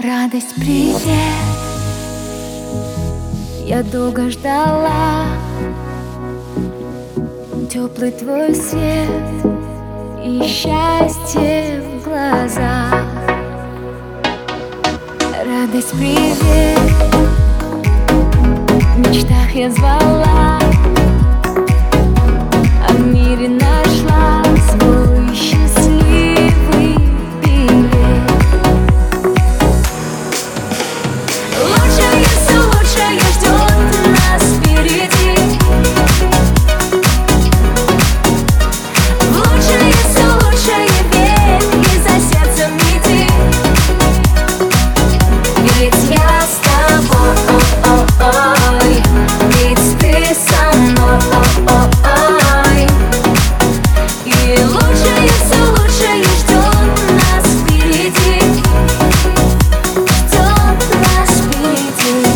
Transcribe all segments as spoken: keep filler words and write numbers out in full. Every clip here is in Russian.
Радость, привет, я долго ждала теплый твой свет и счастье в глазах. Радость, привет, в мечтах я звала, а в мире нашла свой счастливый билет. Лучшее, все лучшее ждет нас впереди. В лучшее, все лучшее верь и за сердцем иди. Ведь я с тобой, ведь ты со мной. И лучшее, все лучшее ждет нас впереди. Ждет нас впереди.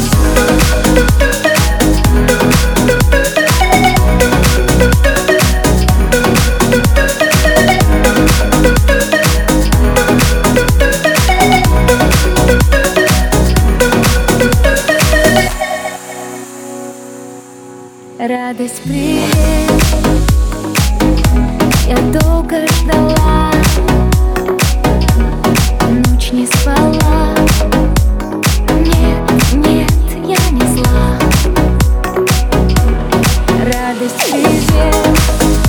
Радость, привет, я долго ждала, ночь не спала. Нет, нет, я не зла. Радость, привет,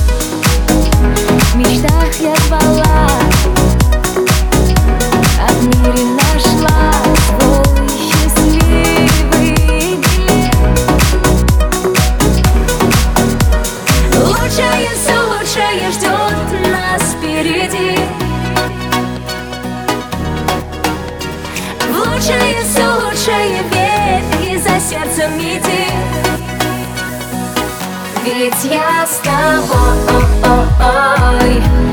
в мечтах я звала, а в мире нашла свой счастливый билет. Лучшее, все лучшее ждет нас впереди. В лучшее, все лучшее верь и за сердцем иди. Ведь я с тобой.